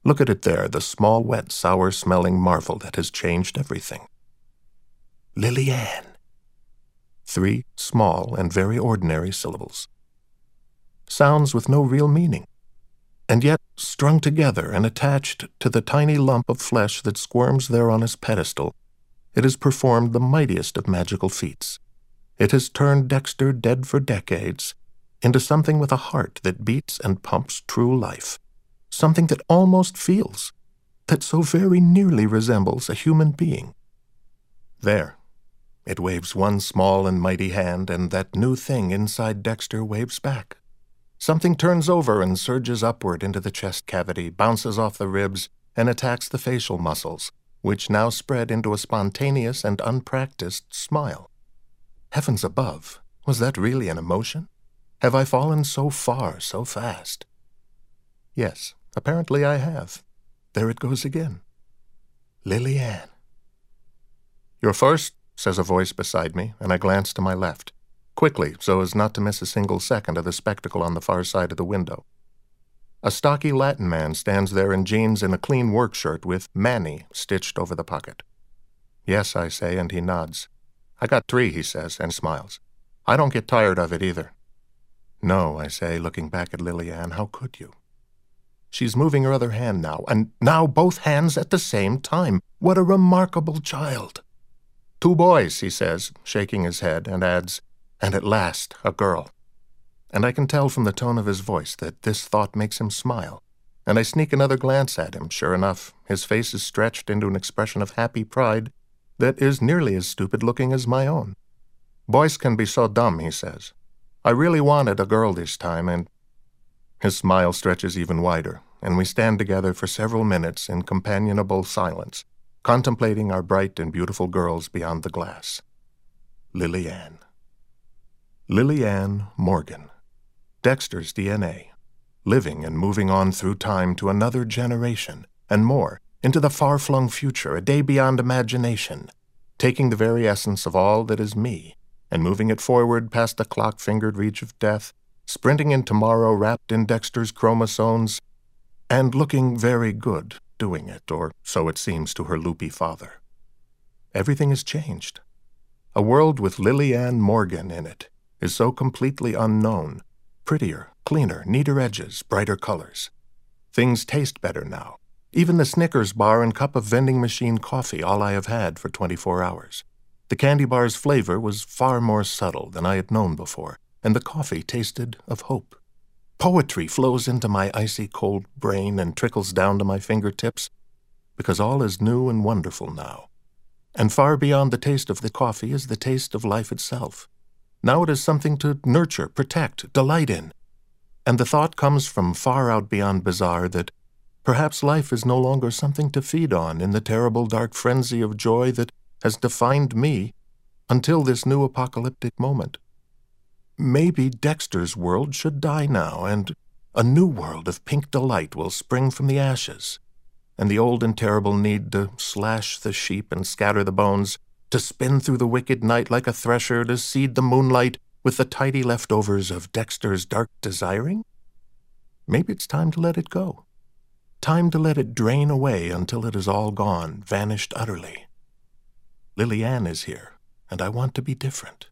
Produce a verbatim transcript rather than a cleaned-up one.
Look at it there, the small, wet, sour-smelling marvel that has changed everything. Lily Ann. Three small and very ordinary syllables. Sounds with no real meaning, and yet strung together and attached to the tiny lump of flesh that squirms there on his pedestal, it has performed the mightiest of magical feats. It has turned Dexter, dead for decades, into something with a heart that beats and pumps true life, something that almost feels, that so very nearly resembles a human being. There, it waves one small and mighty hand, and that new thing inside Dexter waves back. Something turns over and surges upward into the chest cavity, bounces off the ribs, and attacks the facial muscles, which now spread into a spontaneous and unpracticed smile. Heavens above, was that really an emotion? Have I fallen so far so fast? Yes, apparently I have. There it goes again. Lily Ann. "You're first," says a voice beside me, and I glance to my left, quickly so as not to miss a single second of the spectacle on the far side of the window. A stocky Latin man stands there in jeans and a clean work shirt with Manny stitched over the pocket. "Yes," I say, and he nods. "I got three," he says, and smiles. "I don't get tired of it either." "No," I say, looking back at Lily Ann, "how could you?" She's moving her other hand now, and now both hands at the same time. What a remarkable child. "Two boys," he says, shaking his head, and adds, "and at last, a girl." And I can tell from the tone of his voice that this thought makes him smile, and I sneak another glance at him. Sure enough, his face is stretched into an expression of happy pride that is nearly as stupid-looking as my own. "Boys can be so dumb," he says. "I really wanted a girl this time, and—" His smile stretches even wider, and we stand together for several minutes in companionable silence, contemplating our bright and beautiful girls beyond the glass. Lily Ann. Lily Ann Morgan. Dexter's D N A. Living and moving on through time to another generation, and more, into the far-flung future, a day beyond imagination, taking the very essence of all that is me, and moving it forward past the clock-fingered reach of death, sprinting in tomorrow wrapped in Dexter's chromosomes, and looking very good doing it, or so it seems to her loopy father. Everything has changed. A world with Lily Ann Morgan in it is so completely unknown, prettier, cleaner, neater edges, brighter colors. Things taste better now. Even the Snickers bar and cup of vending machine coffee, all I have had for twenty-four hours. The candy bar's flavor was far more subtle than I had known before, and the coffee tasted of hope. Poetry flows into my icy-cold brain and trickles down to my fingertips, because all is new and wonderful now. And far beyond the taste of the coffee is the taste of life itself. Now it is something to nurture, protect, delight in. And the thought comes from far out beyond bizarre that perhaps life is no longer something to feed on in the terrible dark frenzy of joy that has defined me until this new apocalyptic moment. Maybe Dexter's world should die now, and a new world of pink delight will spring from the ashes, and the old and terrible need to slash the sheep and scatter the bones, to spin through the wicked night like a thresher, to seed the moonlight with the tidy leftovers of Dexter's dark desiring? Maybe it's time to let it go. Time to let it drain away until it is all gone, vanished utterly. Lily Ann is here, and I want to be different.